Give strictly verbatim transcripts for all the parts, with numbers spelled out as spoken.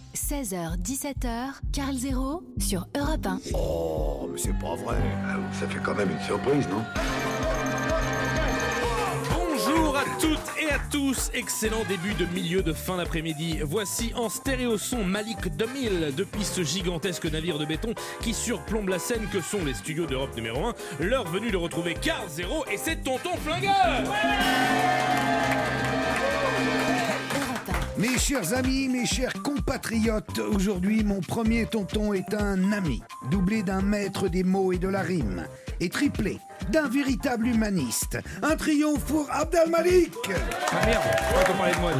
seize heures dix-sept heures, Carl Zéro sur Europe un. Oh, mais c'est pas vrai. Ça fait quand même une surprise, non? Bonjour à toutes et à tous, excellent début de milieu de fin d'après-midi. Voici en stéréo son Malik deux mille depuis ce gigantesque navire de béton qui surplombe la scène que sont les studios d'Europe numéro un. L'heure venue de retrouver Carl Zéro et c'est Tonton Flingueur. Mes chers amis, mes chers compatriotes, aujourd'hui mon premier tonton est un ami, doublé d'un maître des mots et de la rime, et triplé d'un véritable humaniste. Un triomphe pour Abdel Malik. Ah merde, on va parler de moi.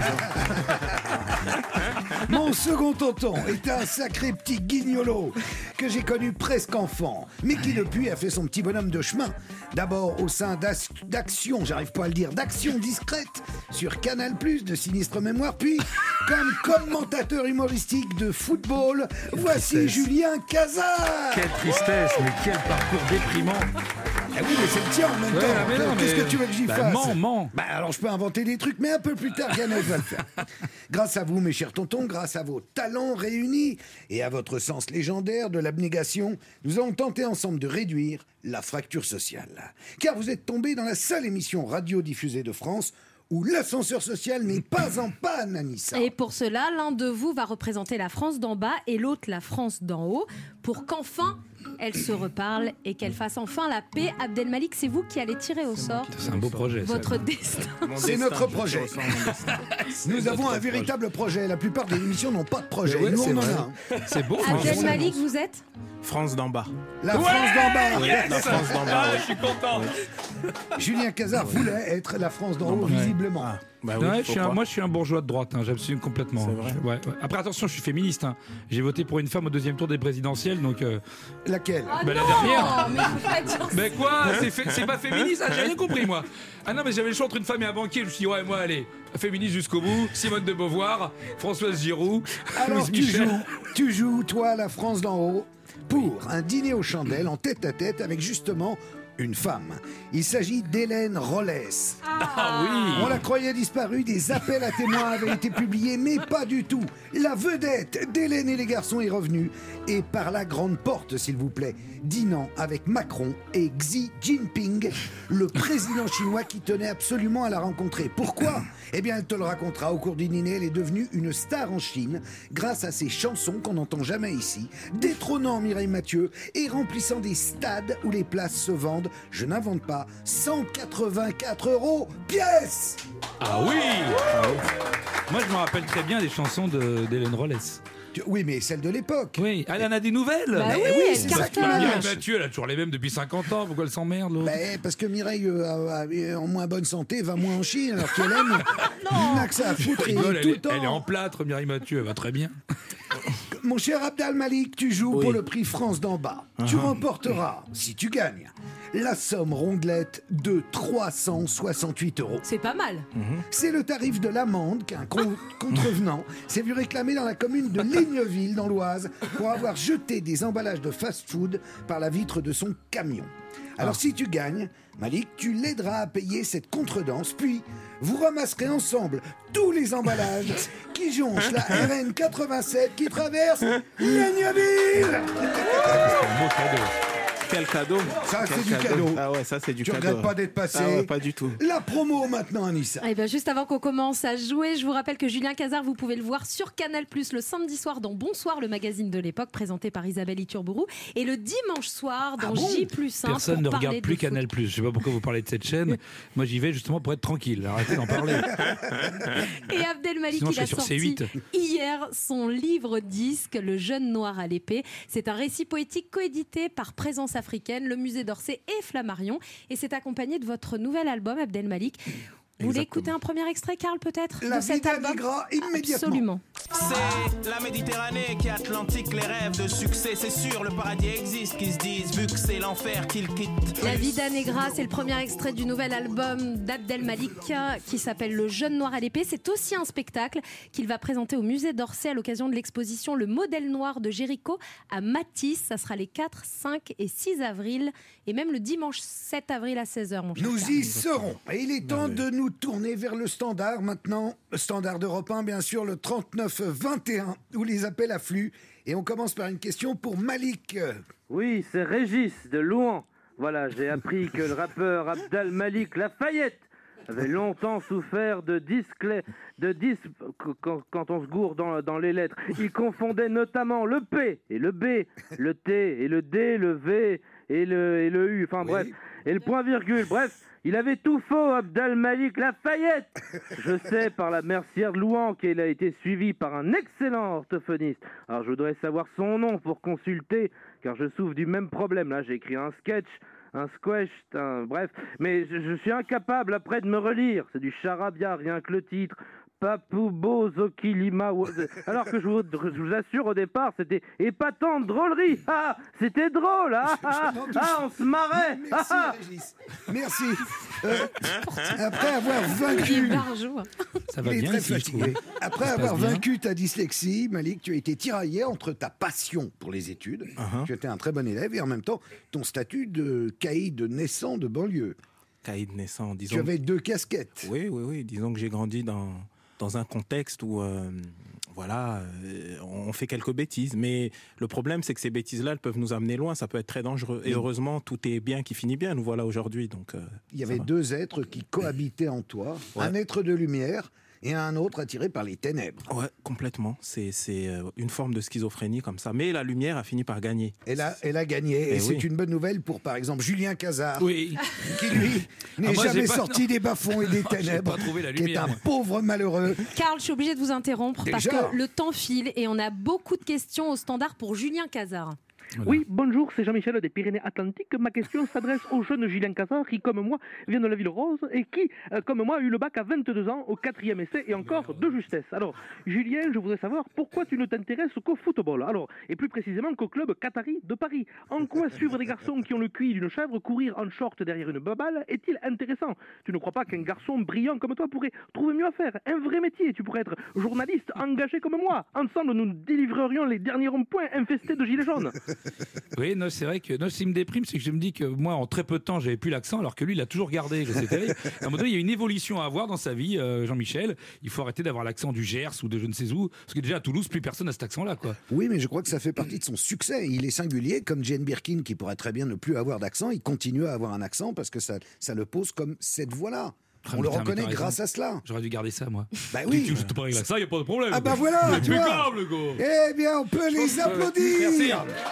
Mon second tonton est un sacré petit guignolo que j'ai connu presque enfant, mais qui depuis a fait son petit bonhomme de chemin. D'abord au sein d'Action, j'arrive pas à le dire, d'Action Discrète sur Canal plus, de Sinistre Mémoire, puis comme commentateur humoristique de football, quelle voici tristesse. Julien Cazard. Quelle tristesse, mais quel parcours déprimant. Ah oui, mais c'est le tien en même Ouais, temps. mais non, Qu'est-ce mais- que tu veux que j'y Bah, fasse? mens, mens. Bah alors je peux inventer des trucs, mais un peu plus tard, Ganel va le faire. Grâce à vous, mes chers tontons, grâce à vos talents réunis et à votre sens légendaire de l'abnégation, nous allons tenter ensemble de réduire la fracture sociale. Car vous êtes tombés dans la seule émission radio-diffusée de France où l'ascenseur social n'est pas en panne, Anissa. Et pour cela, l'un de vous va représenter la France d'en bas et l'autre la France d'en haut, pour qu'enfin elles se reparlent et qu'elles fassent enfin la paix. Abdel Malik, c'est vous qui allez tirer au sort C'est un beau projet. ça. votre destin. C'est notre projet. Nous avons un véritable projet. La plupart des émissions n'ont pas de projet. Ouais, Nous, c'est on en vrai. a un. C'est beau. Abdel franchement. Malik, vous êtes France d'en bas. La France d'en bas. La France d'en bas. Ah, je suis content. Julien Cazard voulait être la France d'en haut, Ouais. visiblement. Ah, bah oui, Ouais, je faut suis un- croire. moi, je suis un bourgeois de droite, hein, j'assume complètement. C'est vrai. Je- ouais, ouais. Après, attention, je suis féministe. hein. J'ai voté pour une femme au deuxième tour des présidentielles, donc. euh, Laquelle? Ah bah, la non, dernière. mais faut pas dire ça. Mais quoi C'est fait- c'est pas féministe, ah, j'ai rien compris, moi. Ah non, mais j'avais le choix entre une femme et un banquier. Je me suis dit, ouais, moi, allez, féministe jusqu'au bout. Simone de Beauvoir, Françoise Giroud, Alors Louise tu Michel. joues, tu joues, toi, la France d'en haut, pour un dîner aux chandelles en tête à tête avec justement une femme. Il s'agit d'Hélène Rollès. Ah oui. On la croyait disparue, des appels à témoins avaient été publiés, mais pas du tout. La vedette d'Hélène et les garçons est revenue, et par la grande porte, s'il vous plaît, dînant avec Macron et Xi Jinping, le président chinois qui tenait absolument à la rencontrer. Pourquoi? Eh bien, elle te le racontera au cours du dîner. Elle est devenue une star en Chine grâce à ses chansons qu'on n'entend jamais ici, détrônant Mireille Mathieu et remplissant des stades où les places se vendent, je n'invente pas, cent quatre-vingt-quatre euros pièce. Ah oui. Moi, je me rappelle très bien des chansons de- d'Hélène Rollès. Tu- Oui, mais celle de l'époque. Oui, elle en a des nouvelles. Bah Mais oui, oui, elle c'est Parce ça que qui cartonne. Mireille marche. Mathieu, elle a toujours les mêmes depuis cinquante ans. Pourquoi elle s'emmerde, l'autre? Ben, parce que Mireille, euh, a- a- est en moins bonne santé, va moins en Chine, alors qu'Hélène n'a que ça à foutre. et Rigole, tout elle, le est, temps. elle est en plâtre, Mireille Mathieu, elle va très bien. Mon cher Abdel Malik, tu joues Oui. pour le prix France d'en bas. Tu remporteras, si tu gagnes, la somme rondelette de trois cent soixante-huit euros. C'est pas mal. C'est le tarif de l'amende qu'un con- contrevenant s'est vu réclamer dans la commune de Ligneville, dans l'Oise, pour avoir jeté des emballages de fast-food par la vitre de son camion. Alors si tu gagnes, Malik, tu l'aideras à payer cette contredanse, puis vous ramasserez ensemble tous les emballages qui jonchent la R N quatre-vingt-sept qui traverse Ligneville. C'est un beau cadeau. Quel cadeau. Ça, Quel c'est du cadeau. Ah ouais, ça c'est du Tu cadeau. regrettes pas d'être passé? Ah ouais, pas du tout. La promo maintenant, Anissa. Eh bien, juste avant qu'on commence à jouer, je vous rappelle que Julien Cazard, vous pouvez le voir sur Canal plus, le samedi soir dans Bonsoir, le magazine de l'époque, présenté par Isabelle Iturbourou, et le dimanche soir dans Ah bon J plus un. Personne pour ne parler regarde de plus foot. Canal plus. Je sais pas pourquoi vous parlez de cette chaîne. Moi, j'y vais justement pour être tranquille. Arrêtez d'en parler. Et Abdel Malik, Sinon, il je a serais sur sorti C huit. hier son livre disque, Le jeune noir à l'épée. C'est un récit poétique coédité par Présence africaine, le musée d'Orsay et Flammarion. Et c'est accompagné de votre nouvel album, Abdel Malik. Vous voulez écouter un premier extrait, Karl, peut-être, La de cet Vida album? Negra, immédiatement. Absolument. C'est la Méditerranée qui est atlantique, les rêves de succès, c'est sûr, le paradis existe, qui se disent, vu que c'est l'enfer qu'ils quittent. La Vida Negra, c'est le premier extrait du nouvel album d'Abdel Malik qui s'appelle Le jeune noir à l'épée. C'est aussi un spectacle qu'il va présenter au musée d'Orsay à l'occasion de l'exposition Le modèle noir de Géricault à Matisse. Ça sera les quatre, cinq et six avril et même le dimanche sept avril à seize heures, mon cher Nous Karl. y serons. Et il est temps de nous tourner vers le standard maintenant. Le standard d'Europe un, bien sûr, le trente-neuf neuf vingt et un où les appels affluent. Et on commence par une question pour Malik. Oui, c'est Régis de Louan. Voilà, j'ai appris que le rappeur Abdel Malik Lafayette avait longtemps souffert de dysclé... de dys... quand, quand on se gourre dans, dans les lettres. Il confondait notamment le P et le B, le T et le D, le V et le, et le U, enfin oui. bref, et le point virgule, bref. Il avait tout faux, Abdel Malik Lafayette. Je sais par la mercière de Louan qu'il a été suivi par un excellent orthophoniste. Alors je voudrais savoir son nom pour consulter, car je souffre du même problème. Là, j'ai écrit un sketch, un squash, un... bref. Mais je, je suis incapable après de me relire. C'est du charabia, rien que le titre. Papou Bozokilima. Alors que je vous, je vous assure, au départ, c'était épatante drôlerie. Ah, c'était drôle. Ah, ah, ah, on se marrait. Merci, ah, Régis. Merci. Euh, après avoir vaincu... Ça va Il est bien très ici, je fatigué. trouve. Après Ça se avoir passe bien. vaincu ta dyslexie, Malik, tu as été tiraillé entre ta passion pour les études, Uh-huh. tu étais un très bon élève, et en même temps ton statut de caïd naissant de banlieue. Caïd naissant, disons. Tu avais deux casquettes. Oui, oui, oui. Disons que j'ai grandi dans, dans un contexte où, euh, voilà, euh, on fait quelques bêtises. Mais le problème, c'est que ces bêtises-là, elles peuvent nous amener loin. Ça peut être très dangereux. Et heureusement, tout est bien qui finit bien. Nous voilà aujourd'hui. Donc, euh, Il y avait ça va. deux êtres qui cohabitaient en toi, Ouais. un être de lumière et un autre attiré par les ténèbres. Ouais, complètement. C'est, c'est euh, une forme de schizophrénie comme ça. Mais la lumière a fini par gagner. Elle a, elle a gagné, et Eh c'est oui. une bonne nouvelle pour, par exemple, Julien Cazard, Oui. qui lui n'est Ah, moi, jamais j'ai pas- sorti non. des bas-fonds et des J'ai ténèbres, pas trouvé la qui est lumière, un moi. pauvre malheureux. Karl, je suis obligée de vous interrompre parce Déjà que le temps file et on a beaucoup de questions au standard pour Julien Cazard. Voilà. Oui, bonjour, c'est Jean-Michel des Pyrénées-Atlantiques. Ma question s'adresse au jeune Julien Cazard qui, comme moi, vient de la ville rose et qui, euh, comme moi, a eu le bac à vingt-deux ans au quatrième essai et encore de justesse. Alors, Julien, je voudrais savoir pourquoi tu ne t'intéresses qu'au football, alors, et plus précisément qu'au club Qatari de Paris. En quoi suivre des garçons qui ont le cuit d'une chèvre, courir en short derrière une baballe, est-il intéressant? Tu ne crois pas qu'un garçon brillant comme toi pourrait trouver mieux à faire? Un vrai métier, tu pourrais être journaliste engagé comme moi. Ensemble, nous délivrerions les derniers ronds-points infestés de gilets jaunes. Oui, non, c'est vrai que non, ce qui me déprime, c'est que je me dis que moi, en très peu de temps, j'avais plus l'accent, alors que lui, il a toujours gardé. C'est terrible. À un moment donné, il y a une évolution à avoir dans sa vie, euh, Jean-Michel. Il faut arrêter d'avoir l'accent du Gers ou de je ne sais où, parce que déjà à Toulouse, plus personne n'a cet accent-là, quoi. Oui, mais je crois que ça fait partie de son succès. Il est singulier, comme Jane Birkin, qui pourrait très bien ne plus avoir d'accent. Il continue à avoir un accent parce que ça, ça le pose comme cette voix-là. Ah, On mais le t'as- mais reconnaît t'as raison. grâce à cela. J'aurais dû garder ça, moi. Bah Tu- oui. Tu joues pas avec l'accent, il n'y a pas de problème. Ah bah voilà, tu vois. Impeccable, quoi. Eh bien, on peut les applaudir. Merci.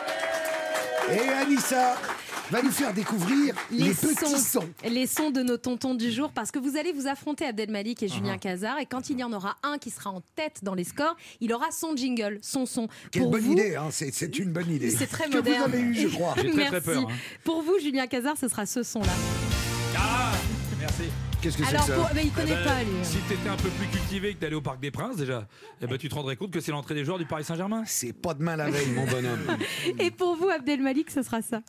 Et Anissa va nous faire découvrir les, petits sons. les sons de nos tontons du jour, parce que vous allez vous affronter Abdel Malik et Julien Cazard, et quand il y en aura un qui sera en tête dans les scores, il aura son jingle, son son. Quelle Pour bonne vous, idée, hein, c'est, c'est une bonne idée. C'est très que moderne. vous avez eu, je crois. J'ai très, très Merci. peur, hein. Pour vous, Julien Cazard, ce sera ce son-là. Ah, merci. Qu'est-ce que c'est Alors, que ça pour- mais il connaît Eh ben, pas, lui. Si t'étais un peu plus cultivé que d'aller au Parc des Princes, déjà, eh ben, tu te rendrais compte que c'est l'entrée des joueurs du Paris Saint-Germain. C'est pas demain la veille, mon bonhomme. Et pour vous, Abdel Malik, ce sera ça.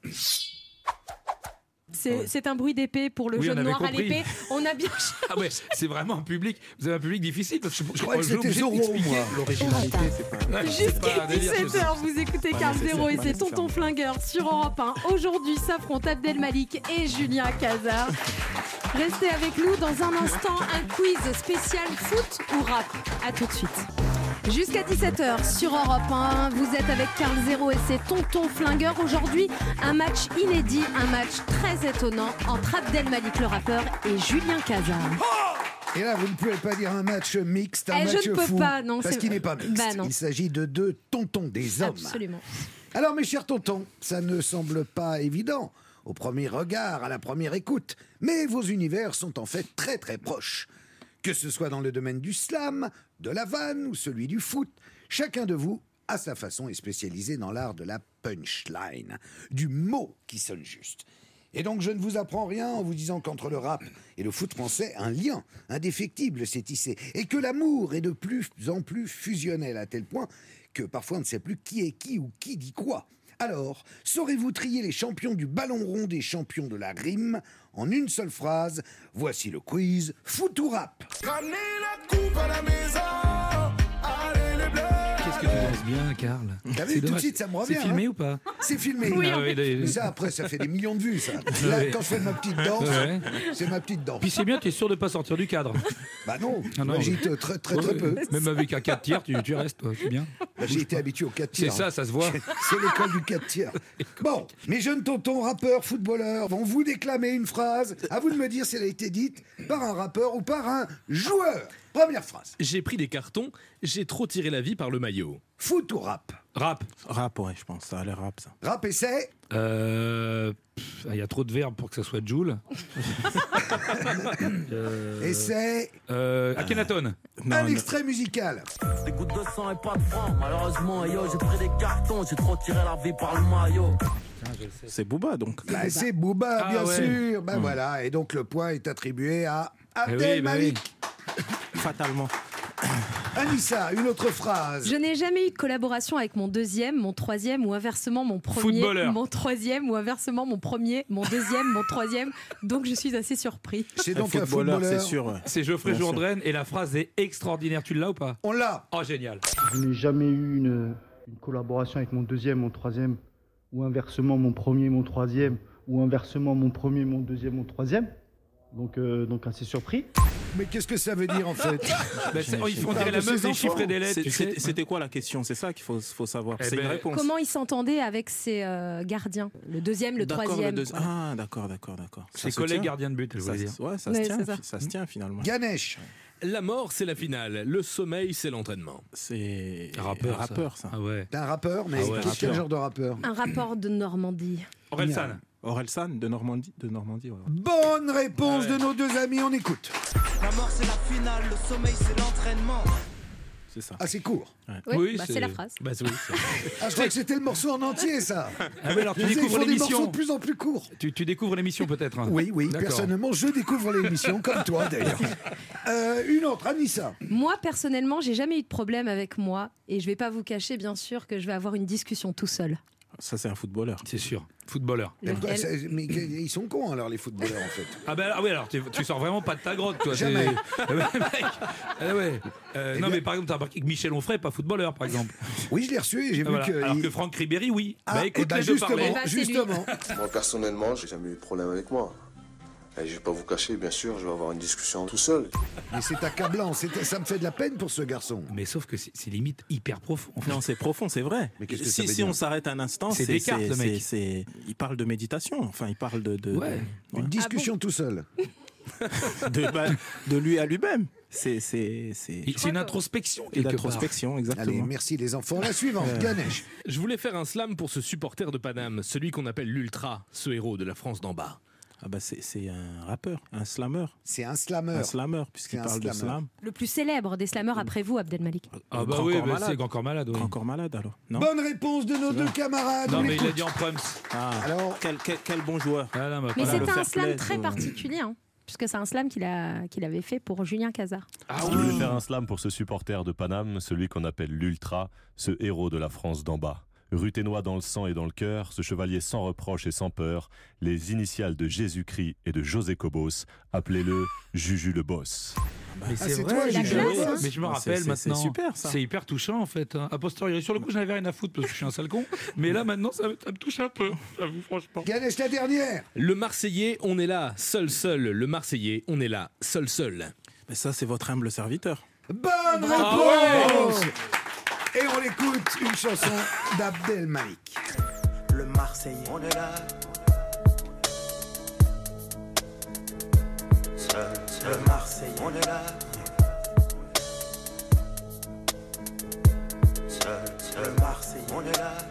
C'est, c'est un bruit d'épée pour le Oui, on jeune avait noir à compris. l'épée. On a bien. Ah ouais, c'est vraiment un public. Vous avez un public difficile parce que je, Je croyais que c'était Zorro, moi. L'originalité, c'est pas... Ouais, c'est Jusqu'à pas un délire, c'est dix-sept heures, vous écoutez Karl nécessaire, Zéro et pas c'est nécessaire. Tonton Flingueur sur Europe un. Aujourd'hui s'affrontent Abdel Malik et Julien Cazard. Restez avec nous dans un instant, un quiz spécial foot ou rap. A tout de suite. Jusqu'à dix-sept heures sur Europe un, vous êtes avec Karl Zéro et c'est Tonton Flingueur. Aujourd'hui, un match inédit, un match très étonnant entre Abdel Malik le rappeur et Julien Cazard. Et là, vous ne pouvez pas dire un match mixte, un Eh, je match ne peux fou, pas, non, parce c'est- qu'il n'est pas mixte. Bah non. Il s'agit de deux tontons, des hommes. Absolument. Alors, mes chers tontons, ça ne semble pas évident au premier regard, à la première écoute, mais vos univers sont en fait très très proches. Que ce soit dans le domaine du slam, de la vanne ou celui du foot, chacun de vous, à sa façon, est spécialisé dans l'art de la punchline, du mot qui sonne juste. Et donc je ne vous apprends rien en vous disant qu'entre le rap et le foot français, un lien indéfectible s'est tissé, et que l'amour est de plus en plus fusionnel à tel point que parfois on ne sait plus qui est qui ou qui dit quoi. Alors, saurez-vous trier les champions du ballon rond des champions de la rime en une seule phrase? Voici le quiz Foot ou Rap. Qu'est-ce que tu danses bien, Karl. T'as vu, C'est tout de dommage. suite, ça me revient. C'est filmé hein. ou pas? C'est filmé. Oui, Ah en oui, fait. d'ailleurs. Mais ça, après, ça fait des millions de vues, ça. Là, Ouais. quand je fais ma petite danse, Ouais. c'est ma petite danse. Puis c'est bien, tu es sûr de pas sortir du cadre. Bah non, Ah non, moi, j'hésite très, très, très peu. Même avec un quatre tiers, tu, tu restes, toi, c'est bien. Bah, j'ai été habitué aux quatre C'est tiers. ça, ça se voit. C'est l'école du quatre tiers. Bon, mes jeunes tontons rappeurs, footballeurs vont vous déclamer une phrase. À vous de me dire si elle a été dite par un rappeur ou par un joueur. Première phrase. J'ai pris des cartons, j'ai trop tiré la vie par le maillot. Foot ou rap? Rap. Rap, ouais, je pense. Ça a l'air rap, ça. Rap et c'est Euh, Il y a trop de verbes pour que ça soit Joule. euh, et c'est euh, Akhenaton. Non, un non. extrait musical. Des gouttes de sang et pas de francs. Malheureusement, yo, j'ai pris des cartons, j'ai trop tiré la vie par le maillot. C'est Booba, donc. Bah, c'est Booba, Ah bien ouais. sûr. Ben voilà, et donc le point est attribué à Eh Abdel oui, bah Malik. Fatalement. Anissa, une autre phrase. Je n'ai jamais eu de collaboration avec mon deuxième, mon troisième ou inversement mon premier, Footballeur. mon troisième ou inversement mon premier, mon deuxième, mon troisième. Donc je suis assez surpris. C'est Un donc un footballeur, footballeur. c'est sûr. ouais. C'est Geoffrey Bien sûr. Jourdain et la phrase est extraordinaire. Tu l'as ou pas? On l'a. Oh, génial. Je n'ai jamais eu une, une collaboration avec mon deuxième, mon troisième, ou inversement mon premier, mon troisième, ou inversement mon premier, mon deuxième, mon troisième. Donc, euh, donc assez surpris. Mais qu'est-ce que ça veut dire en fait? Bah, c'est- oh, ils font parle tirer la de meuf ses des enfants. chiffres et des lettres. C'est- tu sais. C'était c'était quoi la question? C'est ça qu'il faut, faut savoir. Eh C'est ben, une réponse. Comment il s'entendait avec ses euh, gardiens? Le deuxième, le D'accord, troisième. deuxi- Ah, d'accord, d'accord, d'accord. Ça Ses se collègues tient. gardiens de but, je Ça, voulais dire. se- ouais, ça, Ouais, se tient, c'est ça. ça se tient finalement. Ganesh. La mort, c'est la finale. Le sommeil, c'est l'entraînement. C'est Rappeur, un rappeur, ça. Ah ouais. T'es un rappeur, mais Ah ouais, quel, quel rappeur. genre de rappeur? Un rapport de Normandie. Orelsan. Orelsan de Normandie, de Normandie. Ouais. Bonne réponse de nos deux amis, on écoute. La mort, c'est la finale, le sommeil, c'est l'entraînement. C'est ça. Ah, c'est court. Oui, Oui, bah, c'est- c'est la phrase. Bah, c'est- oui, c'est- Ah, je crois que c'était le morceau en entier, ça. Ah oui, alors tu Je disais, ils découvres font des morceaux l'émission. de plus en plus courts. Tu, tu découvres l'émission peut-être. hein. Oui, oui, D'accord. personnellement, je découvre l'émission, comme toi d'ailleurs. Euh, une autre, Anissa. Moi, personnellement, j'ai jamais eu de problème avec moi. Et je vais pas vous cacher, bien sûr, que je vais avoir une discussion tout seul. Ça, c'est un footballeur. C'est sûr. Footballeur. Mais, pourquoi Lequel ça- mais ils sont cons alors, les footballeurs, en fait. Ah bah ah oui, alors tu, tu sors vraiment pas de ta grotte, toi. Jamais. c'est- Ah ouais, mec. Ah ouais. Euh, Eh non bien- mais par exemple, t'as remarqué que Michel Onfray, pas footballeur, par exemple. Oui, je l'ai reçu et j'ai Ah, vu voilà. que. Alors il- que Franck Ribéry, oui. Ah, bah eh écoute ben, les deux justement, parler. Bah, c'est lui. justement. Moi personnellement, j'ai jamais eu de problème avec moi. Et je vais pas vous cacher, bien sûr, je vais avoir une discussion tout seul. Mais c'est accablant, c'est- ça me fait de la peine pour ce garçon. Mais sauf que c'est c'est limite hyper profond. en fait. Non, c'est profond, c'est vrai. Mais qu'est-ce que si ça veut si dire on s'arrête un instant, C'est c'est Descartes, le mec. c'est- c'est- il parle de méditation. Enfin, il parle de de, Ouais. de- Une discussion tout seul. de, bah, de lui à lui-même. C'est c'est c'est C'est une introspection. et quelque d'introspection, Allez, exactement. merci les enfants. La suivante, Ganesh. Je voulais faire un slam pour ce supporter de Paname, celui qu'on appelle l'Ultra, ce héros de la France d'en bas. Ah bah c'est c'est un rappeur, un slammer, C'est un un slammer. slammer puisqu'il C'est un parle de slammer. slam. Le plus célèbre des slammers après vous, Abdel Malik. part. Ah bah Grand oui, corps bah, malade. c'est encore malade. oui. Grand corps malade alors. Non. Bonne réponse de nos deux camarades. Non on mais il a l'écoute. dit en prums. Ah, Alors, quel, quel, quel bon joueur. Ah, non, bah, Mais voilà. le c'était un fair slam play, très tout. particulier, hein, puisque c'est un slam qu'il a, qu'il avait fait pour Julien Cazard. Ah Je voulais faire un slam pour ce supporter de Paname, celui qu'on appelle l'Ultra, ce héros de la France d'en bas. Ruténois dans le sang et dans le cœur, ce chevalier sans reproche et sans peur, les initiales de Jésus-Christ et de José Cobos, appelez-le Juju le boss. Mais Ah, c'est c'est vrai, toi, la Juju. classe, hein. Mais je me Ah, rappelle c'est- c'est- maintenant. c'est super, ça. C'est hyper touchant en fait. hein. A posteriori, sur le coup, je n'avais rien à foutre parce que je suis un sale con. Mais là maintenant, ça, me- ça me touche un peu. J'avoue, franchement. Ganesh, la dernière. Le Marseillais, on est là, seul, seul. Le Marseillais, on est là, seul, seul. Mais ça c'est votre humble serviteur. Bonne Ah réponse. Et on écoute une chanson d'Abdel Malik. Le Marseillais, on est là. Seul, seul. Le Marseillais, on est là. Seul, seul. Le Marseillais, on est là.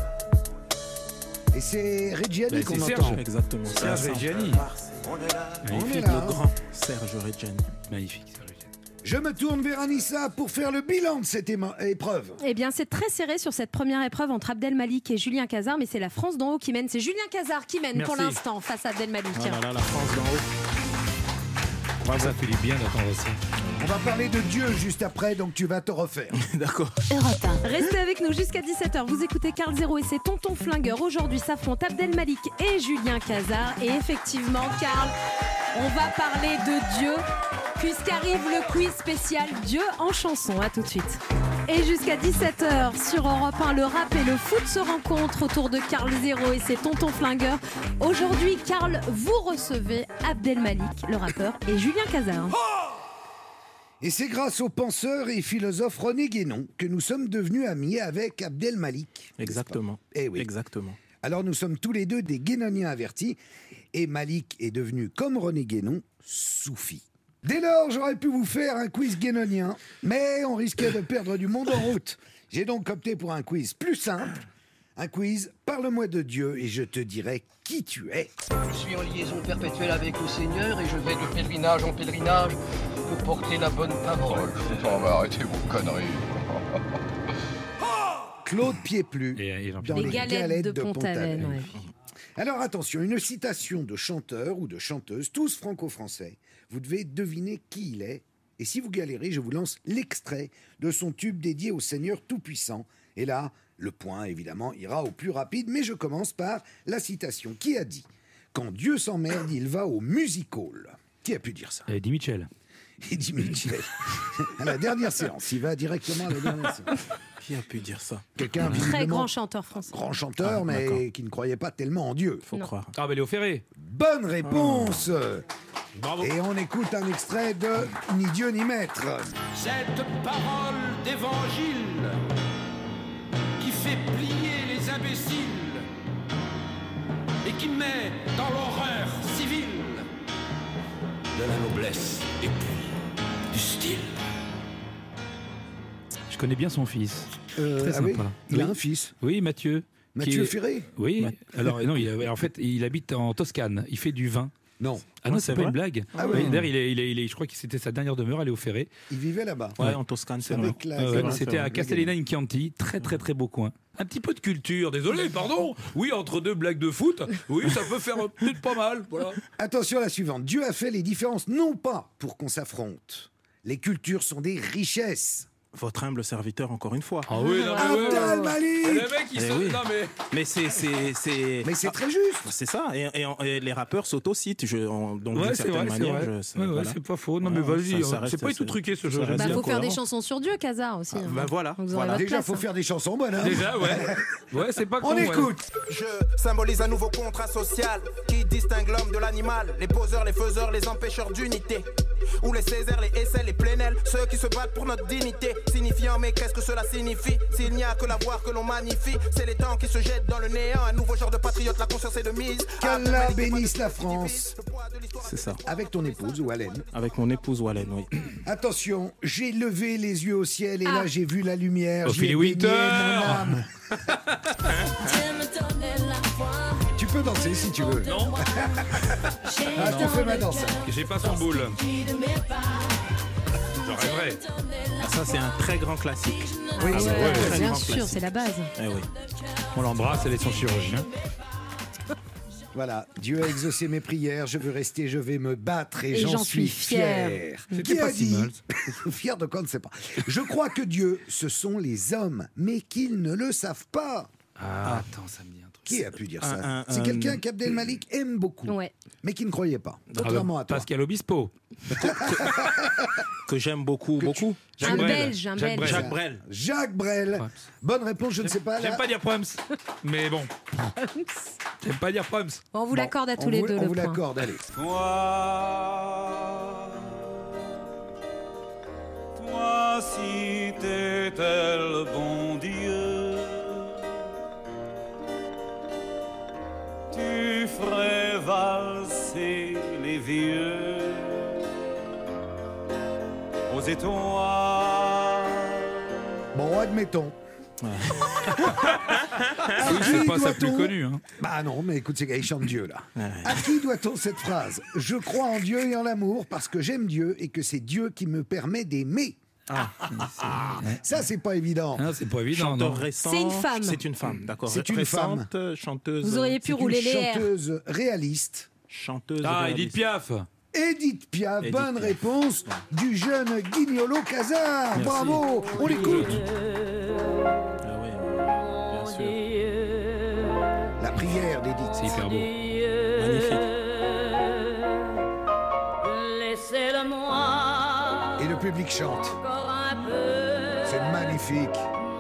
Et c'est Reggiani Bah, qu'on c'est entend. Serge. Exactement. Serge C'est un Reggiani. Le Marseillais, on est là. On est Magnifique. là. Le hein. grand Serge Reggiani. Magnifique. Serge Reggiani. Je me tourne vers Anissa pour faire le bilan de cette éma- épreuve. Eh bien, c'est très serré sur cette première épreuve entre Abdel Malik et Julien Cazard, mais c'est la France d'en haut qui mène. C'est Julien Cazard qui mène Merci. pour l'instant face à Abdel Malik. Voilà, là, la France d'en haut. Ça fait du bien d'entendre ça. On va parler de Dieu juste après, donc tu vas te refaire. D'accord. Europe un. Restez avec nous jusqu'à dix-sept heures. Vous écoutez Karl Zéro et ses tontons flingueurs. Aujourd'hui s'affrontent Abdel Malik et Julien Cazard. Et effectivement, Karl, on va parler de Dieu, puisqu'arrive le quiz spécial Dieu en chanson. À tout de suite. Et jusqu'à dix-sept heures sur Europe un, le rap et le foot se rencontrent autour de Karl Zéro et ses tontons flingueurs. Aujourd'hui, Karl, vous recevez Abdel Malik, le rappeur, et Julien Cazard. Et c'est grâce au penseur et philosophe René Guénon que nous sommes devenus amis avec Abdel Malik. Exactement. Eh oui. Exactement. Alors nous sommes tous les deux des Guénoniens avertis et Malik est devenu, comme René Guénon, soufi. Dès lors, j'aurais pu vous faire un quiz guénonien, mais on risquait de perdre du monde en route. J'ai donc opté pour un quiz plus simple. Un quiz « Parle-moi de Dieu et je te dirai qui tu es ». Je suis en liaison perpétuelle avec le Seigneur et je vais de pèlerinage en pèlerinage pour porter la bonne parole. On va arrêter vos conneries. Claude Pieplu, et, et dans les, les galettes, galettes de, de Pont-Aven. Pont-Aven. Ouais. Alors attention, une citation de chanteur ou de chanteuse, tous franco-français. Vous devez deviner qui il est. Et si vous galérez, je vous lance l'extrait de son tube dédié au Seigneur Tout-Puissant. Et là, le point, évidemment, ira au plus rapide. Mais je commence par la citation. Qui a dit « Quand Dieu s'emmerde, il va au music hall ». Qui a pu dire ça ? Eddie Mitchell. Eddie Mitchell. À la dernière séance. Il va directement à la dernière séance. Qui a pu dire ça ? Quelqu'un Très grand chanteur français. Grand chanteur, Ah, mais d'accord. qui ne croyait pas tellement en Dieu. Faut Non. croire. Ah, bah Léo Ferré. Bonne réponse. Bravo. Et on écoute un extrait de Ni Dieu ni Maître. Cette parole d'évangile qui fait plier les imbéciles et qui met dans l'horreur civile de la noblesse et puis du style. Je connais bien son fils. Euh, Très ah oui, sympa. il a Oui. un fils. Oui, Mathieu. Mathieu Qui est- Ferré. Oui. Math- Alors non, il a- en fait, il habite en Toscane. Il fait du vin. Non, Ah non, Ah, c'est c'est pas vrai une blague. Ah Ouais, oui. D'ailleurs, il est, il est, il est- je crois que c'était sa dernière demeure à Léo Ferré. il vivait là-bas. Ouais, en Toscane, c'est vrai. Avec la- Ouais, ouais, c'est vrai, C'était c'est à vrai. Castellina in Chianti, très très très beau coin. Un petit peu de culture, désolé, pardon. Oui, entre deux blagues de foot, oui, ça peut faire peut-être pas mal. Voilà. Attention à la suivante. Dieu a fait les différences non pas pour qu'on s'affronte. Les cultures sont des richesses. Votre humble serviteur, encore une fois. Ah oui, non mais ouais. Abdel Malik. Les mecs, ils Eh sont. oui. Non mais. Mais c'est, c'est, c'est... Mais c'est Ah, très juste. c'est ça. Et, et- et les rappeurs s'autocitent. Je, en- donc Ouais, d'une c'est certaine vrai, c'est manière, vrai. je, c'est, Ouais, ouais, voilà. c'est pas faux. Non Ouais, mais vas-y, ça- ça hein. reste- c'est pas du tout c'est- truqué ce ça jeu. reste j'aime Bah, bien. faut faire des cohérent. chansons sur Dieu, Cazard aussi. hein. Bah voilà, Vous aurez voilà. votre Déjà, place, faut hein. faire des chansons bonnes. hein. Déjà, ouais. Ouais, c'est pas con. On ouais. écoute. Je symbolise un nouveau contrat social qui distingue l'homme de l'animal. Les poseurs, les faiseurs, les empêcheurs d'unité. Ou les Césaires, les Essais, les Plénels, ceux qui se battent pour notre dignité. Signifiant, mais qu'est-ce que cela signifie? S'il n'y a que la voix que l'on magnifie, c'est les temps qui se jettent dans le néant. Un nouveau genre de patriote, la conscience est de mise. Qu'Allah bénisse la France. C'est ça. Avec ton épouse, Wallen. Avec mon épouse Wallen, oui. Attention, j'ai levé les yeux au ciel et là Ah. j'ai vu la lumière. J'y ai Ophélie baigné Winter. mon âme. Tu peux danser si tu veux. Non, Ah, je te fais ma danse. j'ai pas son boule. Je rêverais. Ah, ça, c'est un très grand classique. Oui, Ah c'est ouais, vrai. très bien grand sûr, classique. c'est la base. Eh oui. On l'embrasse, elle est son chirurgien. Voilà, Dieu a exaucé mes prières, je veux rester, je vais me battre et, Et j'en j'en suis suis fier. fier. C'était Qui pas a si dit mal. Fier de quoi, on ne sait pas. Je crois que Dieu, ce sont les hommes, mais qu'ils ne le savent pas. Ah, attends, ça me dit un truc. Qui a pu dire Un- ça un- C'est un- quelqu'un qu'Abdel Malik aime beaucoup, Ouais. mais qui ne croyait pas. Ah bah, Contrairement à toi. Pascal Obispo. Que j'aime beaucoup, beaucoup. Un Brel. Belge, un Jacques Belge. Brel. Jacques Brel. Jacques Brel. Ouais. Bonne réponse, je ne sais pas. J'aime là. pas dire Proms, mais bon. J'aime pas dire Proms. On vous Bon, l'accorde à on tous les vous- deux, On le vous point. l'accorde, allez. Toi, toi si t'étais le bon Dieu, tu ferais valser les vieux aux étoiles. Bon, admettons. Oui, À c'est qui pas sa plus doit-on- connue. Hein. Bah non, mais écoute, c'est gars, il chante Dieu là. Ouais. À qui doit-on cette phrase? Je crois en Dieu et en l'amour parce que j'aime Dieu et que c'est Dieu qui me permet d'aimer. Ah, Ça, c'est pas évident. Ah, c'est pas évident, chanteur non. récent. C'est une femme. C'est une femme, d'accord. C'est une Récente, chanteuse. Vous auriez pu C'est rouler une les airs. chanteuse réaliste. Chanteuse. Ah, réaliste. Edith Piaf. Edith Piaf, Edith bonne Piaf. réponse du jeune Guignolo Casar. Merci. Bravo, on l'écoute. Ah oui, bien sûr. La prière d'Edith. C'est hyper beau. Magnifique. Laissez-le-moi Et le public chante. encore un peu. C'est magnifique.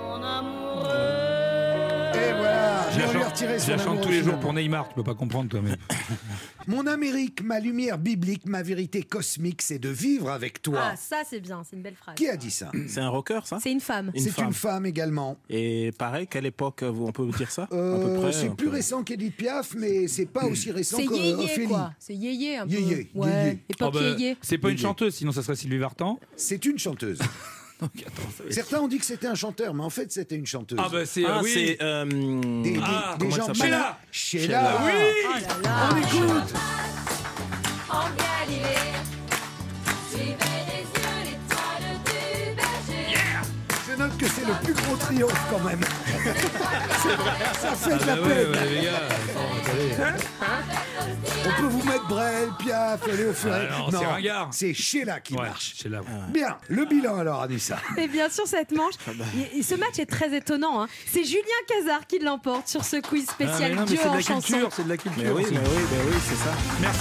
Et voilà, Je la on lui a chante, retiré je son la chante amour tous les jours finalement. pour Neymar, tu peux pas comprendre toi. Mais... Mon Amérique, ma lumière biblique, ma vérité cosmique, c'est de vivre avec toi. Ah, ça c'est bien, c'est une belle phrase. Qui a dit ça? C'est un rocker, ça? C'est une femme. Une C'est femme. une femme également. Et pareil, quelle époque vous- on peut vous dire ça? À peu Euh, près, c'est un plus peu. récent qu'Edith Piaf, mais c'est pas aussi récent C'est yéyé qu'Ophélie. quoi. C'est yéyé un peu. Yéyé, Ouais. yéyé. Époque Oh bah, yéyé. c'est pas une Yéyé. chanteuse, sinon ça serait Sylvie Vartan. C'est une chanteuse. Certains ont dit que c'était un chanteur, mais en fait c'était une chanteuse. Ah bah c'est Ah, oui. c'est. euh, Des, des- ah, des comment elle gens s'appelle? malins. Sheila. Sheila. Oui. Oh là là. On écoute. En Galilée, suivez les yeux l'étoile du berger. Je note que c'est le plus gros triomphe quand même. C'est vrai, ça fait Ah de la bah peine. ouais, ouais, les gars. Attends, attendez. On peut vous mettre Brel, Piaf, Léo Ferré. Ah non, c'est ringard. c'est Sheila qui Ouais, marche. c'est là. Bien, le bilan alors, Anissa. Et bien sûr, cette manche, Ah bah. et- et ce match est très étonnant. hein. C'est Julien Cazard qui l'emporte sur ce quiz Ah, mais spécial non, mais Dieu c'est de en la chanson. culture, c'est de la culture. Mais oui, aussi. mais oui, mais oui, c'est ça. Merci.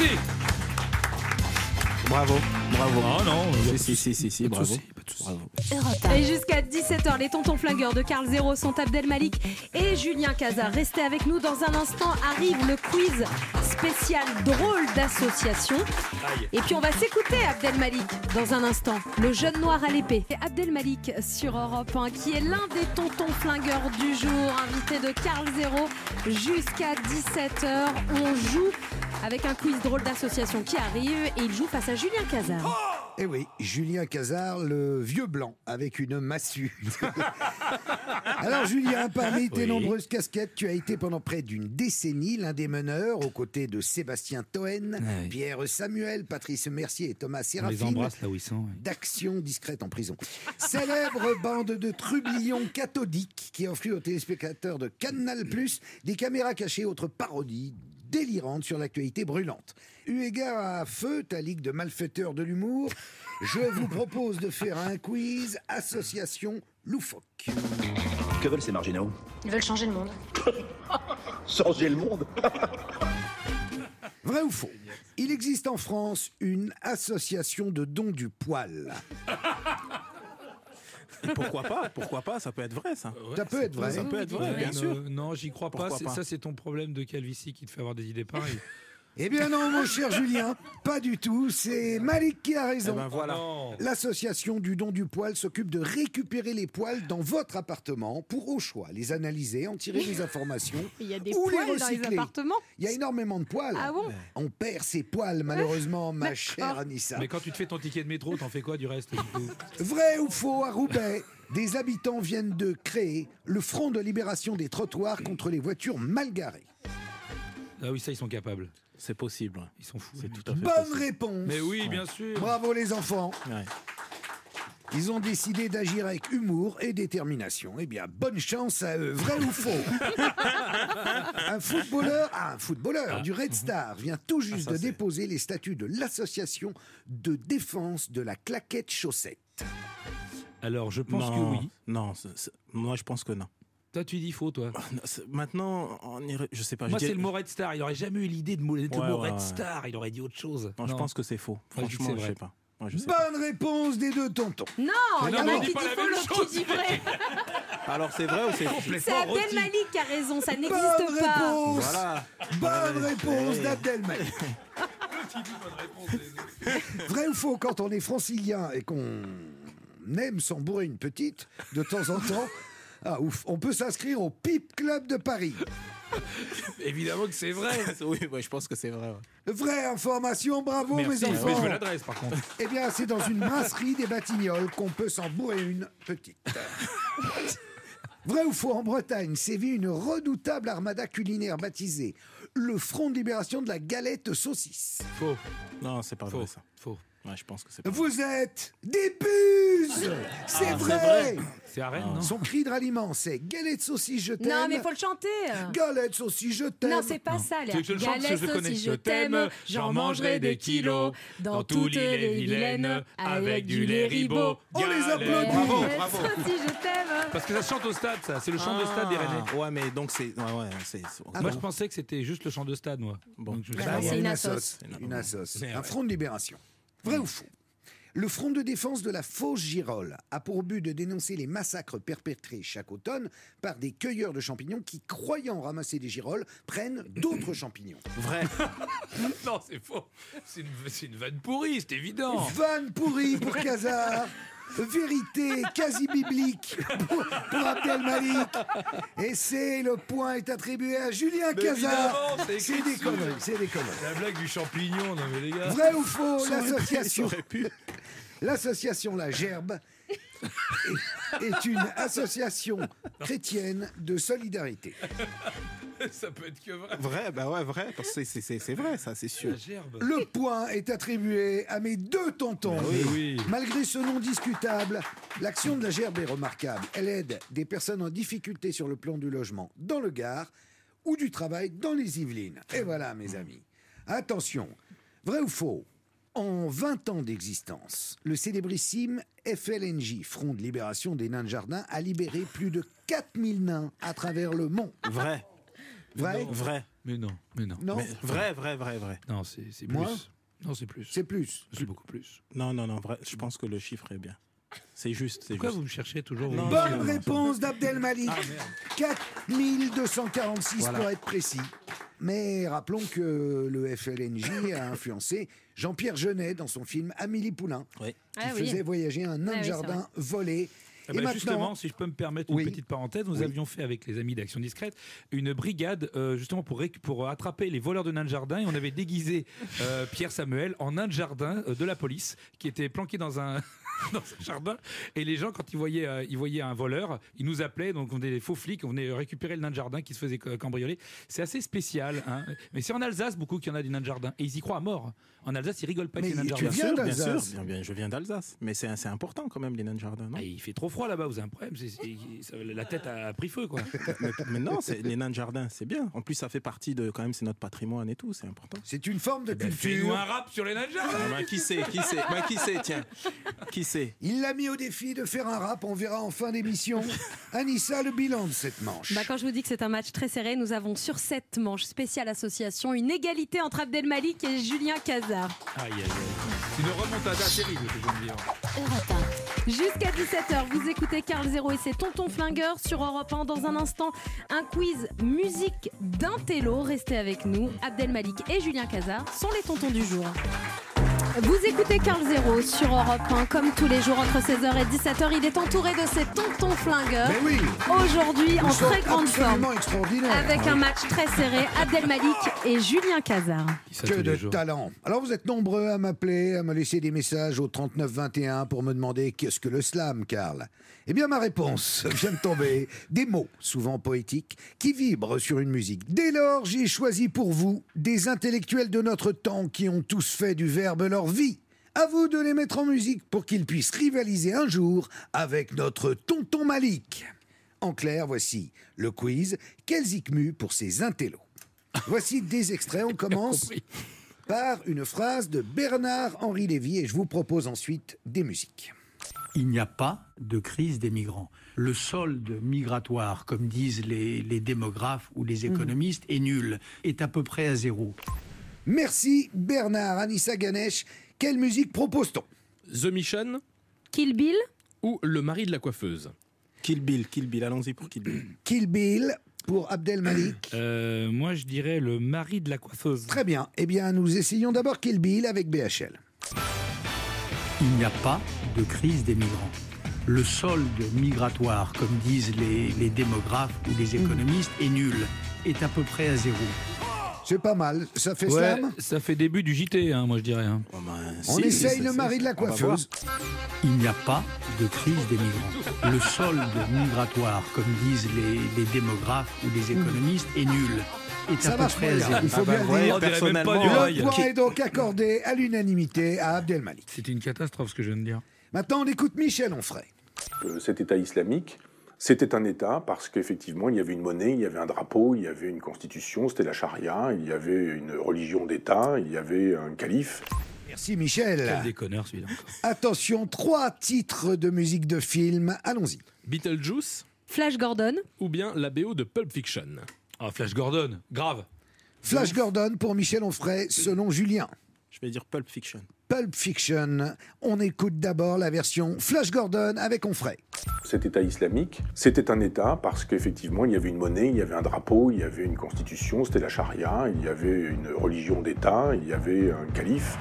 Bravo, bravo. Oh non, Si, si, si, si, si, bravo. Bravo. Et jusqu'à dix-sept heures, les tontons flingueurs de Karl Zéro sont Abdel Malik et Julien Cazard. Restez avec nous. Dans un instant arrive le quiz spécial drôle d'association. Et puis on va s'écouter Abdel Malik dans un instant. Le jeune noir à l'épée. Et Abdel Malik sur Europe un, qui est l'un des tontons flingueurs du jour, invité de Karl Zéro jusqu'à dix-sept heures. On joue avec un quiz drôle d'association qui arrive et il joue face à Julien Cazard. Eh oui, Julien Cazard, le vieux blanc, avec une massue. Alors Julien, parmi tes Oui. nombreuses casquettes, tu as été pendant près d'une décennie l'un des meneurs, aux côtés de Sébastien Toen, Ouais. Pierre Samuel, Patrice Mercier et Thomas On les Séraphine, embrasse là où ils sont. ouais. d'Action discrète en prison. Célèbre bande de trublions cathodiques qui offrit aux téléspectateurs de Canal+, des caméras cachées, autres parodies délirantes sur l'actualité brûlante. Eu égard à Feu, ta ligue de malfaiteurs de l'humour, je vous propose de faire un quiz association loufoque. Que veulent ces marginaux? Ils veulent changer le monde. Changer le monde? Vrai ou faux? Il existe en France une association de dons du poil. Et pourquoi pas? Pourquoi pas? Ça peut être vrai, ça. Ça peut être vrai. Ça peut être vrai, Euh, bien sûr. Non, j'y crois pas. Pourquoi C'est- pas Ça, c'est ton problème de calvitie qui te fait avoir des idées pareilles. Eh bien non, mon cher Julien, pas du tout. C'est Malik qui a raison. Eh ben voilà. Non. L'association du don du poil s'occupe de récupérer les poils dans votre appartement pour, au choix, les analyser, en tirer des informations Il y a des ou les poils dans les recycler. appartements. Il y a énormément de poils. Ah bon? On perd ses poils, malheureusement, ma chère Anissa. Mais quand tu te fais ton ticket de métro, t'en fais quoi du reste du coup Vrai ou faux, à Roubaix, des habitants viennent de créer le Front de libération des trottoirs contre les voitures mal garées. Ah oui, ça, ils sont capables. C'est possible. ouais. Ils sont fous. C'est tout à fait Bonne possible. réponse. Mais oui, bien sûr. Bravo les enfants. Ouais. Ils ont décidé d'agir avec humour et détermination. Eh bien, bonne chance à eux. Vrai ou faux? Un footballeur, ah, un footballeur du Red Star vient tout juste Ah, ça, de c'est- déposer les statuts de l'association de défense de la claquette chaussette. Alors, je pense non, que oui. Non, c'est- c'est- moi je pense que non. Toi, tu dis faux, toi. Non, c'est- Maintenant, on irait, je sais pas. Moi, je c'est dirais- le mot Red Star. Il aurait jamais eu l'idée de mo- mettre Ouais, le mot ouais, Red ouais. Star. Il aurait dit autre chose. Non, je pense que c'est faux. Moi, je dis que Franchement, c'est je vrai. sais pas. Moi, je sais pas. Bonne réponse des deux tontons. Non, il y en non, a on qui dit dit pas la faux, même l'autre chose. qui dit vrai. Alors c'est vrai ou c'est faux? C'est Abdel Malik qui a raison, ça Bonne n'existe pas. réponse. Voilà. Bonne Ouais. réponse Ouais. d'Abdel Malik. Vrai ou faux, quand on est francilien et qu'on aime s'en bourrer une petite, de temps en temps, ah ouf, on peut s'inscrire au Pipe Club de Paris. Évidemment que c'est vrai. Oui, ouais, je pense que c'est vrai. ouais. Vraie information, bravo Merci. mes Mais enfants. je veux l'adresse, par contre. Eh bien, c'est dans une brasserie des Batignolles qu'on peut s'en bourrer une petite. Vrai ou faux, en Bretagne sévit une redoutable armada culinaire baptisée le Front de libération de la galette saucisse. Faux. Non, c'est pas Faux. vrai ça. Faux. Ouais, je pense que c'est pas vrai. Vous êtes des puces. C'est Ah, vrai. c'est vrai. C'est à Rennes, non Son cri de ralliement, c'est galette saucisse, je t'aime. Non, mais faut le chanter. Galette saucisse, je t'aime. Non, c'est pas ça, Tu Léa. veux que je le chante, parce que je le connais. si je t'aime, j'en mangerai des kilos dans toutes les vilaines avec du lait ribot. On les applaudit. Bravo, Galette bravo. saucisse, je t'aime. Parce que ça se chante au stade, ça. C'est le chant de stade des Rennais. Ah, ouais, mais donc c'est. Ouais, ouais, c'est. Ah Moi, bon. je pensais que c'était juste le chant de stade, moi. Bon. Donc, je- Bah, Ah, il y a c'est une une assos. assos. Une assos. C'est Un vrai. front de libération. Vrai ou faux? Le Front de défense de la fausse girole a pour but de dénoncer les massacres perpétrés chaque automne par des cueilleurs de champignons qui, croyant ramasser des girolles, prennent d'autres champignons. Vrai. Non, c'est faux. C'est une, c'est une vanne pourrie, c'est évident. Vanne pourrie pour Casar. Vérité quasi biblique pour, pour Abdel Malik. Et c'est le point est attribué à Julien Mais Casar. évidemment, c'est C'est écrit des sous- conneries, c'est des conneries. La blague du champignon, non mais les gars. Vrai ou faux, Ça aurait pu, l'association, ça aurait pu. l'association La Gerbe est, est une association chrétienne de solidarité. Ça peut être que vrai. Vrai, bah ouais, vrai. Parce que c'est, c'est, c'est vrai, ça, c'est sûr. La gerbe. Le point est attribué à mes deux tontons. Oui, oui. Malgré ce nom discutable, l'action de la Gerbe est remarquable. Elle aide des personnes en difficulté sur le plan du logement dans le Gard ou du travail dans les Yvelines. Et voilà, mes amis. Attention, vrai ou faux? En vingt ans d'existence, le célébrissime F L N J, Front de Libération des Nains de Jardin, a libéré plus de quatre mille nains à travers le monde. Vrai. Vrai? Non. Vrai. Mais non, mais non. Non. Mais vrai, vrai, vrai, vrai. Non, c'est, c'est Moi plus. Non, c'est plus. C'est plus. C'est beaucoup plus. Non, non, non, vrai. Je pense que le chiffre est bien. C'est juste, c'est Pourquoi juste. vous me cherchez toujours Non, vous- non, Bonne non, réponse d'Abdel Malik. Ah, merde. quatre mille deux cent quarante-six Voilà. pour être précis. Mais rappelons que le F L N J a influencé Jean-Pierre Jeunet dans son film Amélie Poulain, Oui. qui Ah oui. faisait voyager un nain Ah de oui, jardin volé. Ah Et bah maintenant, justement, si je peux me permettre une Oui. petite parenthèse, nous Oui. avions fait avec les amis d'Action Discrète une brigade euh, justement pour, réc- pour attraper les voleurs de nains de jardin et on avait déguisé euh, Pierre Samuel en nain de jardin euh, de la police qui était planqué dans un dans un jardin et les gens quand ils voyaient euh, ils voyaient un voleur, ils nous appelaient donc on était des faux flics, on venait récupérer le nain de jardin qui se faisait ca- cambrioler. C'est assez spécial, hein. Mais c'est en Alsace beaucoup qu'il y en a des nains de jardin et ils y croient à mort. En Alsace, ils rigolent pas avec Mais les nains de tu jardin. viens Bien sûr, bien d'Alsace. sûr. Bien, bien, je viens d'Alsace. Mais c'est, c'est important quand même, les nains de jardin, non? Ah, il fait trop froid là-bas, vous avez un problème. c'est- c'est- ça- la tête a pris feu quoi. mais, mais non, c'est, les nains de jardin, c'est bien. En plus, ça fait partie de, quand même, c'est notre patrimoine et tout, c'est important. c'est une forme de Ben, fais-nous culture. un rap sur les nains de jardin. Ah, ben, qui sait, qui sait, ben, qui sait, tiens, qui sait? Il l'a mis au défi de faire un rap. On verra en fin d'émission. Anissa, le bilan de cette manche. Bah, quand je vous dis que c'est un match très serré, nous avons sur cette manche spéciale association une égalité entre Abdel Malik et Julien Casar. Aïe, aïe, aïe. C'est une remontada terrible, je peux me dire. Europe un. Jusqu'à dix-sept heures, vous écoutez Carl Zéro et ses Tontons Flingueurs sur Europe un. Dans un instant, un quiz musique d'un télo. Restez avec nous. Abdel Malik et Julien Casar sont les tontons du jour. Vous écoutez Carl Zéro sur Europe un, comme tous les jours entre seize heures et dix-sept heures. Il est entouré de ses tontons flingueurs. Mais oui. Aujourd'hui, en Ils sont très grande absolument forme. extraordinaires. Avec un match très serré, Abdel Malik et Julien Casar. Ça, Que tous les de jours. talent. Alors vous êtes nombreux à m'appeler, à me laisser des messages au trente-neuf vingt et un pour me demander qu'est-ce que le slam, Karl. Eh bien ma réponse vient de tomber. Des mots, souvent poétiques, qui vibrent sur une musique. Dès lors, j'ai choisi pour vous des intellectuels de notre temps qui ont tous fait du verbe leur vie. À vous de les mettre en musique pour qu'ils puissent rivaliser un jour avec notre tonton Malik. En clair, voici le quiz. Quel zikmu pour ces intellos. Voici des extraits. On commence Compris. par une phrase de Bernard-Henri Lévy et je vous propose ensuite des musiques. Il n'y a pas de crise des migrants. Le solde migratoire, comme disent les, les démographes ou les économistes, est nul, est à peu près à zéro. Merci Bernard. Anissa Ganesh, quelle musique propose-t-on? The Mission Kill Bill ou Le mari de la coiffeuse? Kill Bill, Kill Bill, allons-y pour Kill Bill. Kill Bill pour Abdel Malik. Euh, moi, je dirais le mari de la coiffeuse. Très bien. Eh bien, nous essayons d'abord Kill Bill avec B H L. Il n'y a pas de crise des migrants. Le solde migratoire, comme disent les, les démographes ou les économistes, est nul, est à peu près à zéro. C'est pas mal. Ça fait Ouais, slam. ça fait début du J T, hein, moi je dirais. hein. Oh, ben, On si, essaye c'est- le c'est- mari de la on va coiffeuse. Il n'y a pas de crise des migrants. Le solde migratoire, comme disent les, les démographes ou les économistes, est nul, est Ça à peu marche près à moyen. zéro. Il faut Ah bah, bien ouais, dire. On dirait même pas personnellement, du euh, rail. Le point est donc accordé à l'unanimité à Abdel Malik. C'était une catastrophe ce que je viens de dire. Maintenant, on écoute Michel Onfray. Euh, Cet État islamique, c'était un État parce qu'effectivement, il y avait une monnaie, il y avait un drapeau, il y avait une constitution, c'était la charia, il y avait une religion d'État, il y avait un calife. Merci Michel. Quel déconneur celui-là encore. Attention, trois titres de musique de film. Allons-y. Beetlejuice Flash Gordon ou bien la B O de Pulp Fiction? Ah, Flash Gordon, grave. Flash Gordon pour Michel Onfray, selon Julien. Je vais dire Pulp Fiction. Pulp Fiction. On écoute d'abord la version Flash Gordon avec Onfray. Cet État islamique, c'était un État parce qu'effectivement, il y avait une monnaie, il y avait un drapeau, il y avait une constitution, c'était la charia, il y avait une religion d'État, il y avait un calife.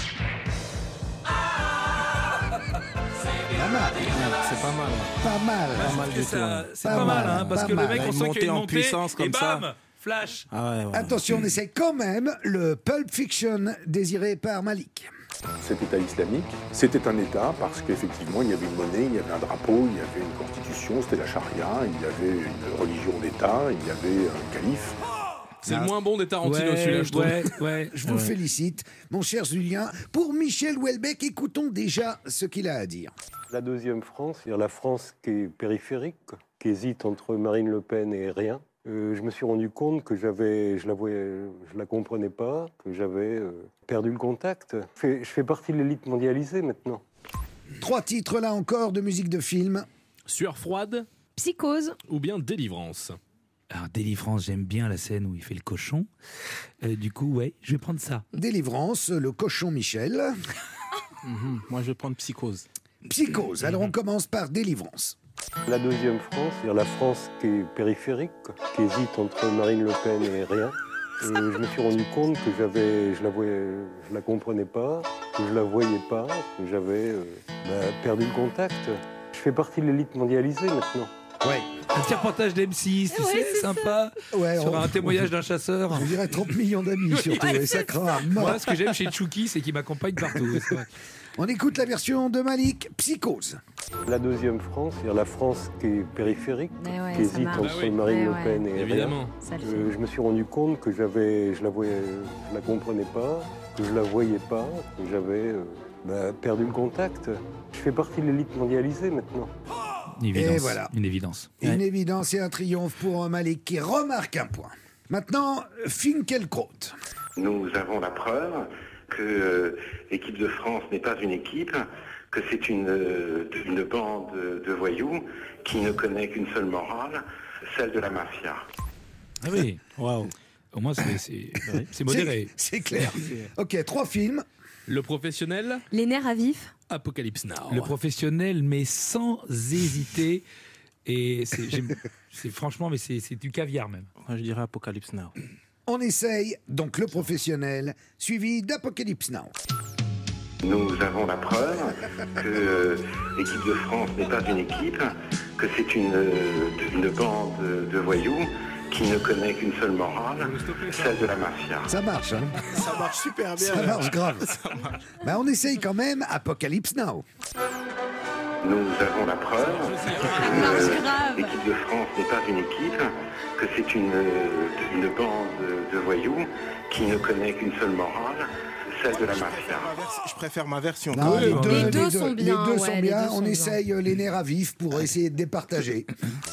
Pas mal. C'est pas mal. Pas mal. Pas mal du Ça- tout. hein. C'est pas, mal, hein, parce pas que mal. le mec, on Une sent qu'il y montée a une en montée, puissance et comme ça. bam, flash. Ah ouais, ouais. Attention, on essaie quand même le Pulp Fiction désiré par Malik. Cet État islamique, c'était un État parce qu'effectivement, il y avait une monnaie, il y avait un drapeau, il y avait une constitution, c'était la charia, il y avait une religion d'État, il y avait un calife. C'est Ah. le moins bon des Tarantino, Ouais, celui-là, je trouve. ouais, ouais. Je vous Ouais. félicite, mon cher Julien. Pour Michel Houellebecq, écoutons déjà ce qu'il a à dire. La deuxième France, c'est-à-dire la France qui est périphérique, quoi, qui hésite entre Marine Le Pen et rien. Euh, je me suis rendu compte que j'avais, je la voyais, je la comprenais pas, que j'avais euh, perdu le contact. Je fais, je fais partie de l'élite mondialisée maintenant. Trois titres là encore de musique de film. Sueur froide Psychose. ou bien Délivrance. Alors, Délivrance, j'aime bien la scène où il fait le cochon. Euh, du coup, ouais, je vais prendre ça. Délivrance, le cochon Michel. Mhm. Moi, je vais prendre Psychose. Psychose. Alors on commence par Délivrance. La deuxième France, c'est-à-dire la France qui est périphérique, quoi, qui hésite entre Marine Le Pen et rien. Euh, je me suis rendu compte que j'avais, je la voyais, je la comprenais pas, que je la voyais pas, que j'avais euh, bah, perdu le contact. Je fais partie de l'élite mondialisée maintenant. Ouais. Un petit reportage d'M six, tu Ouais, sais, c'est sympa. Ouais, sur on- un témoignage d'un chasseur. Je dirais trente millions d'amis surtout, et ça craint à mort. Moi, ce que j'aime chez Chouki, c'est qu'il m'accompagne partout. c'est vrai. On écoute la version de Malik, Psychose. La deuxième France, c'est-à-dire la France qui est périphérique, Mais ouais, qui ça hésite marche. entre Ah oui. Marine Ouais, Le ouais. Pen et Évidemment. rien. Ça le Euh, fait. je me suis rendu compte que j'avais, je la voyais, je la comprenais pas, que je la voyais pas, que j'avais euh, bah, perdu le contact. Je fais partie de l'élite mondialisée maintenant. Une évidence. Et voilà. Une évidence. Une évidence et un triomphe pour Malik qui remarque un point. Maintenant, Finkielkraut. Nous avons la preuve que euh, l'équipe de France n'est pas une équipe, que c'est une, euh, une bande de voyous qui ne connaît qu'une seule morale, celle de la mafia. Ah oui. Waouh. Au moins, c'est, c'est, c'est modéré. C'est c'est clair. Ok, trois films. Le professionnel, Les nerfs à vif. Apocalypse Now. Le professionnel, mais sans hésiter. Et c'est, j'aime- c'est franchement, mais c'est, c'est du caviar même. Moi, je dirais Apocalypse Now. On essaye donc le professionnel, suivi d'Apocalypse Now. Nous avons la preuve que euh, l'équipe de France n'est pas une équipe, que c'est une, euh, une bande de voyous qui ne connaît qu'une seule morale, celle de la mafia. Ça marche, hein? Ça marche super bien. Ça marche grave. Ben, on essaye quand même Apocalypse Now. Nous avons la preuve que marche euh, grave. l'équipe de France n'est pas une équipe, que c'est une, euh, une bande de voyous qui ne connaît qu'une seule morale, celle de la mafia. Je préfère ma version. Non, les, deux, Les deux sont bien, Les deux ouais, sont les bien. deux sont On bien. essaye euh, les nerfs à vif pour essayer de départager.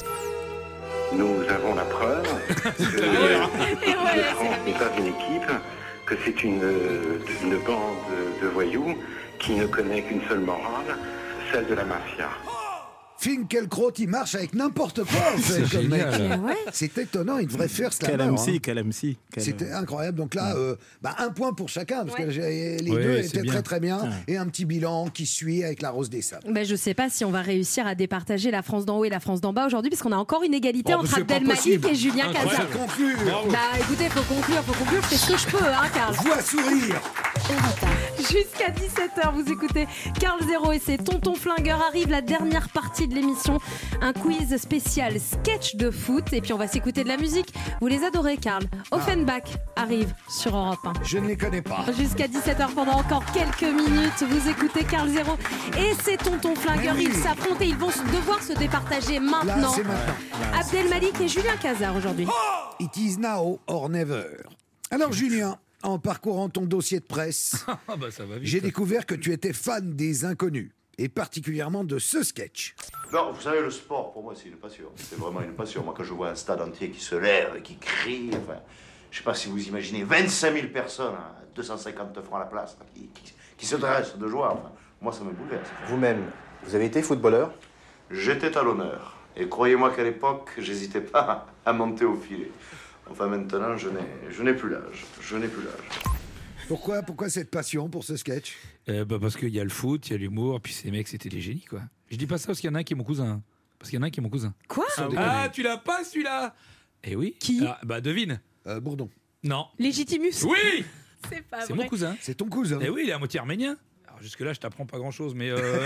Nous avons la preuve que euh, l'équipe de France n'est pas une équipe, que c'est une, euh, une bande de voyous qui ne connaît qu'une seule morale, celle de la mafia. Finkielkraut, il marche avec n'importe quoi, en fait, C'est comme mec. génial. Ouais. C'est étonnant, il devrait faire Quel slammer. M hein. C, quel M C. quel- C'était incroyable. Donc là, euh, bah, un point pour chacun, parce que j'ai- les Ouais, deux c'est étaient bien. très très bien. Ouais. Et un petit bilan qui suit avec la Rose des Sables. Ben, je sais pas si on va réussir à départager la France d'en haut et la France d'en bas aujourd'hui, parce qu'on a encore une égalité Oh, mais entre c'est pas Abdelmalik possible. et Julien Cazard. Faut conclure. Bah écoutez, faut conclure, faut conclure, je fais ce que je peux, hein, Karl. Vois sourire. Jusqu'à dix-sept heures, vous écoutez Karl Zéro et c'est Tonton Flingueur. Arrive la dernière partie de l'émission, un quiz spécial sketch de foot. Et puis on va s'écouter de la musique. Vous les adorez, Karl. Offenbach arrive sur Europe un. Je ne les connais pas. Jusqu'à dix-sept heures pendant encore quelques minutes, vous écoutez Karl Zéro et c'est Tonton Flingueur. Mais oui. Ils s'affrontent et ils vont devoir se départager Là, maintenant. c'est maintenant. Abdelmalik et Julien Cazard aujourd'hui. It is now or never. Alors, Julien, en parcourant ton dossier de presse, Ah bah ça va vite. j'ai découvert que tu étais fan des Inconnus, et particulièrement de ce sketch. Non, vous savez, le sport, pour moi, c'est une passion. C'est vraiment une passion. Moi, quand je vois un stade entier qui se lève, et qui crie, enfin, je sais pas si vous imaginez, vingt-cinq mille personnes, hein, deux cent cinquante francs la place, là, qui, qui, qui se dressent de joie, enfin, moi, ça me bouleverse. Vous-même, vous avez été footballeur? J'étais à l'honneur. Et croyez-moi qu'à l'époque, j'hésitais pas à monter au filet. Enfin, maintenant, je n'ai, je n'ai plus l'âge. Je n'ai plus l'âge. Pourquoi, pourquoi cette passion pour ce sketch? Euh, bah parce qu'il y a le foot, il y a l'humour, puis ces mecs, c'était des génies, quoi. Je dis pas ça parce qu'il y en a un qui est mon cousin. Parce qu'il y en a un qui est mon cousin. Quoi? Ah, ah tu l'as pas celui-là? Eh oui. Qui? Ah, bah devine. Euh, Bourdon. Non. Légitimus. Oui. C'est pas C'est vrai. mon cousin. C'est ton cousin. Eh oui, il est à moitié arménien. Alors jusque-là, je t'apprends pas grand-chose, mais... Euh...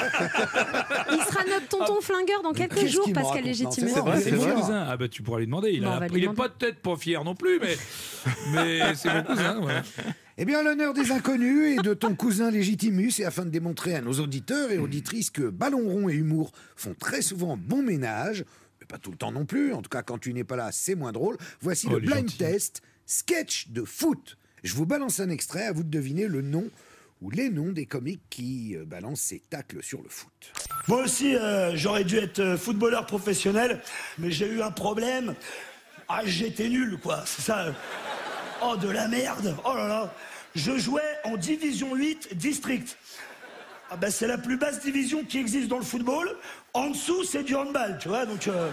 Il sera notre tonton flingueur dans quelques qu'est-ce jours, qu'il me Pascal raconte? Légitimus. Non, C'est vrai, c'est c'est mon vrai. cousin. Ah bah tu pourras lui demander. Il, Bon, a on va appris- lui il est demander. peut-être pas fier non plus, mais, mais c'est mon cousin. Voilà. Eh bien, l'honneur des inconnus et de ton cousin Légitimus, et afin de démontrer à nos auditeurs et auditrices que ballon rond et humour font très souvent bon ménage, mais pas tout le temps non plus, en tout cas quand tu n'es pas là, c'est moins drôle, voici Oh, le il est blind gentil. test, sketch de foot. Je vous balance un extrait, à vous de deviner le nom ou les noms des comiques qui euh, balancent ces tacles sur le foot. Moi aussi, euh, j'aurais dû être euh, footballeur professionnel, mais j'ai eu un problème. Ah, j'étais nul, quoi, c'est ça. Oh, de la merde. Oh là là. Je jouais en division huit district. Ah ben, c'est la plus basse division qui existe dans le football. En dessous, c'est du handball, tu vois, donc... Euh...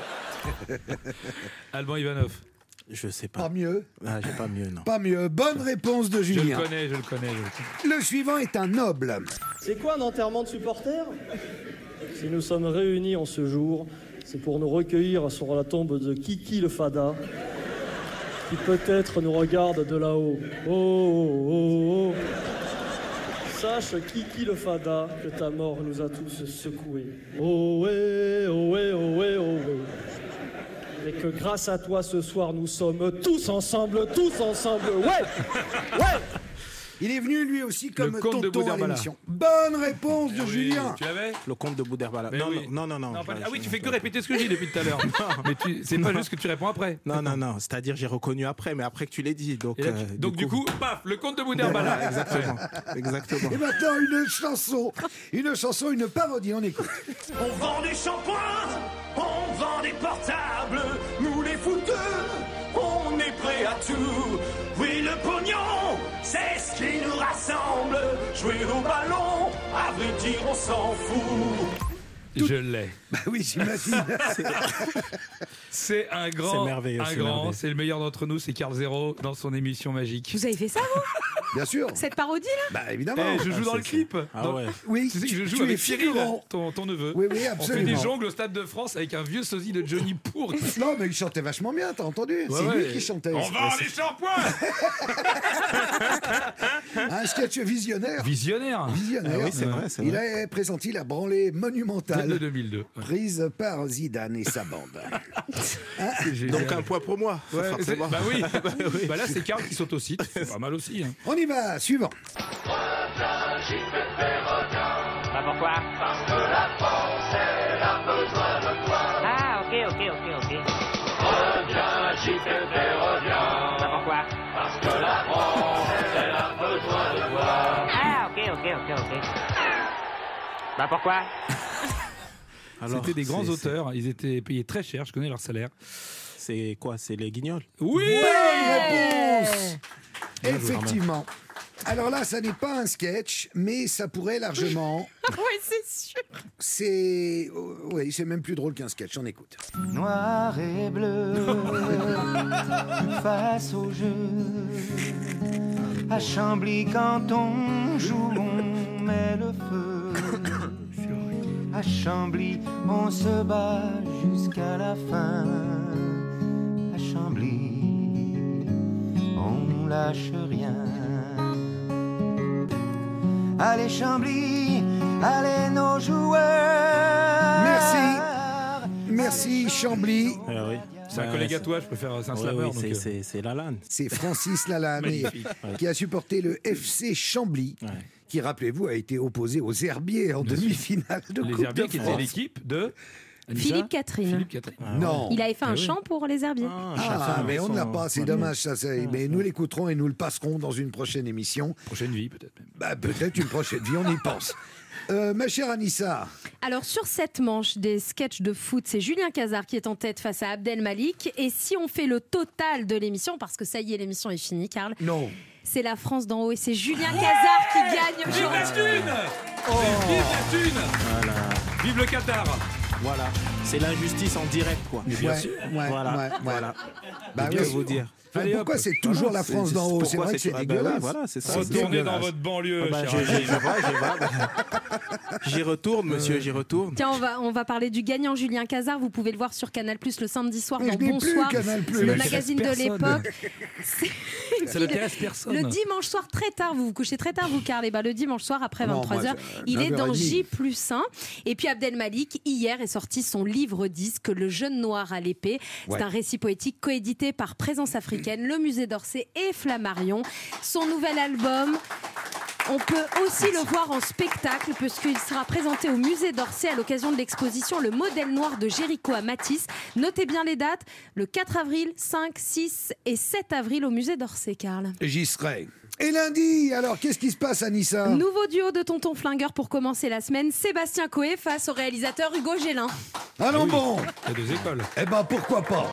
Alban Ivanov. Je sais pas. Pas mieux. Ah, j'ai pas mieux, non. Pas mieux. Bonne réponse de Je le Julien. connais, je le connais. Je le connais. Le suivant est un noble. C'est quoi un enterrement de supporters? Si nous sommes réunis en ce jour, c'est pour nous recueillir sur la tombe de Kiki le Fada, qui peut-être nous regarde de là-haut. Oh, oh, oh, oh. Sache, Kiki le Fada, que ta mort nous a tous secoués. Oh, ouais, oh, ouais, oh, ouais, oh, ouais. Et que grâce à toi, ce soir, nous sommes tous ensemble, tous ensemble. Ouais, ouais. Il est venu lui aussi comme Le comte de tonton à Boudherbala. l'émission. Bonne réponse de Eh oui, Julien. Tu l'avais? Le comte de Boudherbala. Mais Non, oui. non, non, non, non. Non, pas- je- ah oui, je- tu fais que répéter ce que je dis depuis tout à l'heure. Mais tu- c'est pas juste que tu réponds après. Non, non, non. C'est-à-dire, j'ai reconnu après, mais après que tu l'aies dit. Donc, Et là, euh, tu- donc du coup, paf, le comte de Boudherbala. Voilà, exactement. Exactement. Et maintenant, une chanson. Une chanson, une parodie, on écoute. On vend des shampoings, on vend des portables. Nous les fouteux, on est prêts à tout. Oui, le pognon, c'est ce qui nous rassemble. Jouer au ballon, à vrai dire, on s'en fout. Je l'ai. Bah oui, j'imagine. C'est un grand, C'est merveilleux, un c'est grand, merveilleux. c'est le meilleur d'entre nous, c'est Carl Zero dans son émission magique. Vous avez fait ça, vous? Bien sûr. Cette parodie, là? Bah évidemment. Eh, je joue Ah, dans c'est le ça. clip. Ah Dans- ouais. Oui, Tu sais que je joue tu es avec Cyril, figurant. ton, ton neveu. Oui, oui, On fait absolument. des jongles au Stade de France avec un vieux sosie de Johnny Pour. Non, mais il chantait vachement bien, t'as entendu? Ouais, C'est ouais. lui qui chantait. On vend les shampoings. Un sketch visionnaire. Visionnaire. Visionnaire. Ah oui, c'est vrai, c'est Il vrai. a présenté la branlée monumentale De deux mille deux. Ouais. prise par Zidane et sa bande. C'est génial. Donc, un point pour moi. Ouais, c'est- forcément. bah oui. Bah là, c'est Carl qui saute au site. C'est pas mal aussi. Hein. On y va, suivant. Bah pourquoi? Parce que la France, elle a besoin de toi. Ah, ok, ok, ok, ok. Reviens, J P P, reviens. Bah pourquoi? Parce que la France, elle a besoin de toi. Ah, ok, ok, ok, ok. Bah pourquoi? Alors, C'était des grands c'est- auteurs. Ils étaient payés très cher. Je connais leur salaire. C'est quoi? C'est les Guignols? Oui. Bonne réponse. Bien joué, Effectivement. Alors là, ça n'est pas un sketch, mais ça pourrait largement. Oui, c'est sûr. C'est. oh, oui, c'est même plus drôle qu'un sketch, on écoute. Noir et bleu, face au jeu. À Chambly, quand on joue, on met le feu. À Chambly, on se bat jusqu'à la fin. À Chambly, on lâche rien. Allez Chambly, allez nos joueurs. Merci. Merci Chambly. Ah oui. C'est un Ouais, collègue à c'est- toi. Je préfère c'est un Ouais, slammer. oui, donc, c'est- euh, c'est- c'est Lalanne. C'est Francis Lalanne Magnifique. qui a supporté le F C Chambly, Ouais. qui, rappelez-vous, a été opposé aux Herbiers en Bien sûr. demi-finale de Les Coupe Herbiers de qui étaient France. l'équipe de Anissa Philippe Catherine. Philippe Catherine. Non. Il avait fait un Eh oui. chant pour les herbiers. Ah, Ah, chacun mais on ne l'a son- pas, c'est Ouais. dommage ça. c'est- Mais nous l'écouterons et nous le passerons dans une prochaine émission. Prochaine vie, peut-être même. Bah, peut-être une prochaine vie, on y pense. Euh, ma chère Anissa, Alors, sur cette manche des sketchs de foot, c'est Julien Cazard qui est en tête face à Abdel Malik. Et si on fait le total de l'émission, parce que ça y est, l'émission est finie, Karl, non. c'est la France d'en haut et c'est Julien Cazard qui gagne Vive la aujourd'hui. thune. C'est Vive la thune. Voilà. Vive le Qatar. Voilà. C'est l'injustice en direct, quoi. Mais bien Ouais, sûr. ouais, voilà. ouais, ouais. voilà. Bah Que oui. vous dire. Allez, pourquoi c'est toujours la France d'en haut? C'est pourquoi vrai que c'est ah bah dégueulasse. oui, voilà, c'est ça. Retournez C'est dans dégueulasse. votre banlieue, Ah bah, cher je- ami. je- je vois, je vois. J'y retourne, monsieur, j'y retourne. Tiens, on va, on va parler du gagnant Julien Cazard. Vous pouvez le voir sur Canal Plus le samedi soir Mais dans je n'ai plus Bonsoir, Canal+. le Ça magazine de n'intéresse l'époque. Ça n'intéresse personne. Le dimanche soir, très tard, vous vous couchez très tard, vous, Carl. Et bah, le dimanche soir, après Non, vingt-trois heures, moi, c'est il est dans neuf heures trente. J plus un. Et puis Abdel Malik, hier, est sorti son livre-disque, Le jeune noir à l'épée. Ouais. C'est un récit poétique coédité par Présence africaine, le Musée d'Orsay et Flammarion. Son nouvel album. On peut aussi le voir en spectacle puisqu'il sera présenté au musée d'Orsay à l'occasion de l'exposition Le modèle noir de Géricault à Matisse. Notez bien les dates, le quatre avril, cinq, six et sept avril au musée d'Orsay, Carl. J'y serai. Et lundi, alors qu'est-ce qui se passe à Nissa? Nouveau duo de Tonton Flingueur pour commencer la semaine, Sébastien Coé face au réalisateur Hugo Gélin. Ah non, bon. Il y a deux écoles. Eh ben pourquoi pas.